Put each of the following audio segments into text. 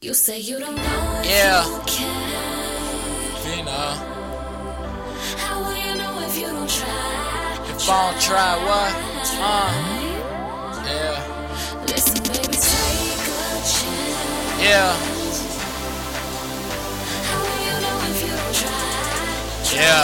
You say you don't know if Yeah. you can. You know, How will you know if you don't try? if I don't try, what? Yeah. Listen, baby, take a chance. Yeah. How will you know if you don't try? Yeah.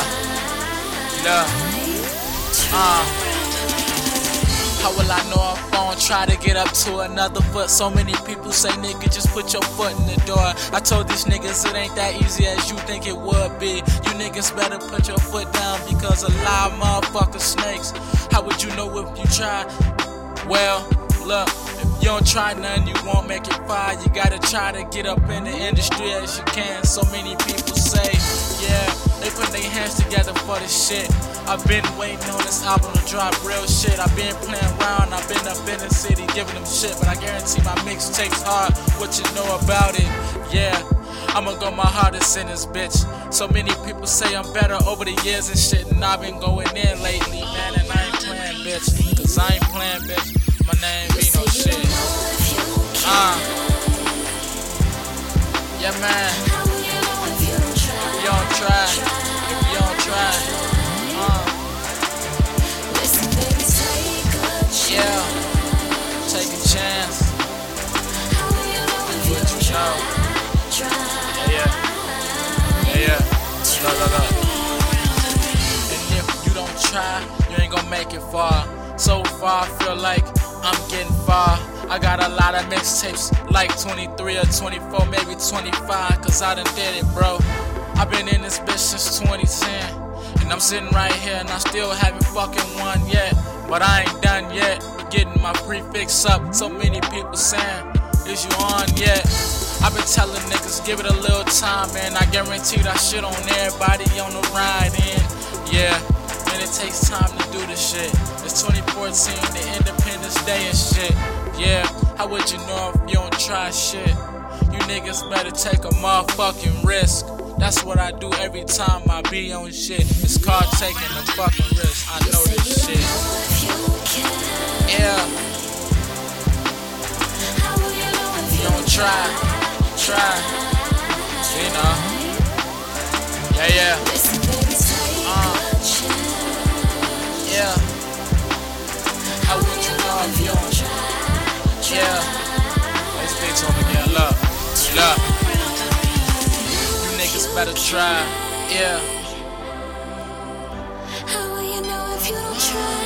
How will I know if I don't try to get up to another foot? So many people say, nigga, just put your foot in the door. I told these niggas it ain't that easy as you think it would be. You niggas better put your foot down because a lot of motherfuckers snakes. How would you know if you try? Well, look, if you don't try nothing, you won't make it far. You gotta try to get up in the industry as you can. So many people say, yeah, they put their hands together for this shit. I've been waiting on this album to drop real shit. I've been playing around, I've been up in the city giving them shit, but I guarantee my mixtape's hard. What you know about it? Yeah, I'ma go my hardest in this bitch. So many people say I'm better over the years and shit, and I've been going in lately, man, and I ain't playing, bitch. Cause I ain't playing, bitch. My name be no shit. Yeah, man. How will you know if you don't try? If you don't try, if you don't try. Listen, baby, take a chance. Yeah, take a chance. How will you know if you What don't you know? try? Yeah. Look. And if you don't try, you ain't gonna make it far. So far, I feel like I'm getting far. I got a lot of mixtapes, like 23 or 24, maybe 25, cause I done did it, bro. I've been in this bitch since 2010. And I'm sitting right here and I still haven't fucking won yet. But I ain't done yet, getting my prefix up. So many people saying, is you on yet? I've been telling niggas, give it a little time, man. I guarantee that shit on everybody on the ride in. Yeah, and it takes time to do this shit. It's 2014, the Independence Day and shit. Yeah, how would you know if you don't try shit? You niggas better take a motherfucking risk. That's what I do every time I be on shit. It's called taking a fucking risk. I know this shit. Yeah. You don't try. You know. Yeah. Yeah. How would you know if you don't try? Yeah. Let's speak to him again. Look. You niggas better try. Yeah. How will you know if you don't try?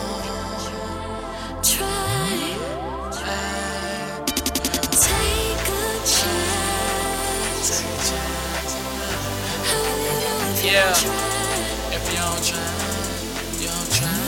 Take a chance. How will you know if you Yeah. don't try? If you don't try, you don't try.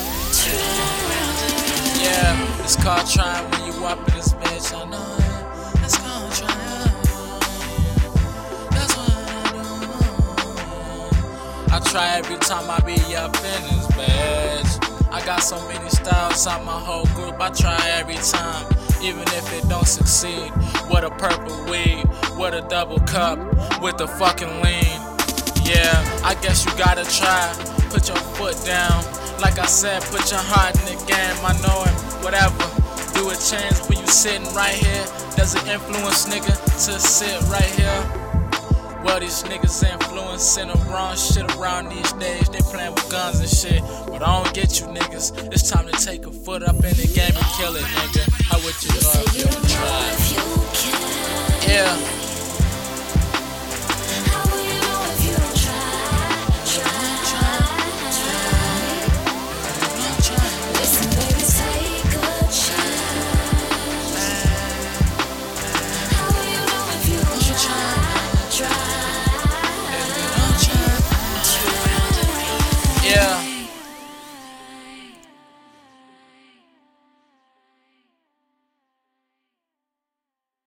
Yeah, it's called trying when you up in this bitch. I know it. It's called trying. That's what I do. I try every time I be up in this bitch. I got so many styles on my whole group. I try every time, even if it don't succeed. What a purple weed, what a double cup with the fucking lean. Yeah, I guess you gotta try. Put your foot down. Like I said, put your heart in the game. I know it, whatever. Do a change when you sitting right here. Does it influence nigga to sit right here? Well, these niggas influencing the wrong shit around these days. They playing with guns and shit. But I don't get you niggas. It's time to take a foot up in the game and kill it, nigga. How would you know if you don't try? Yeah.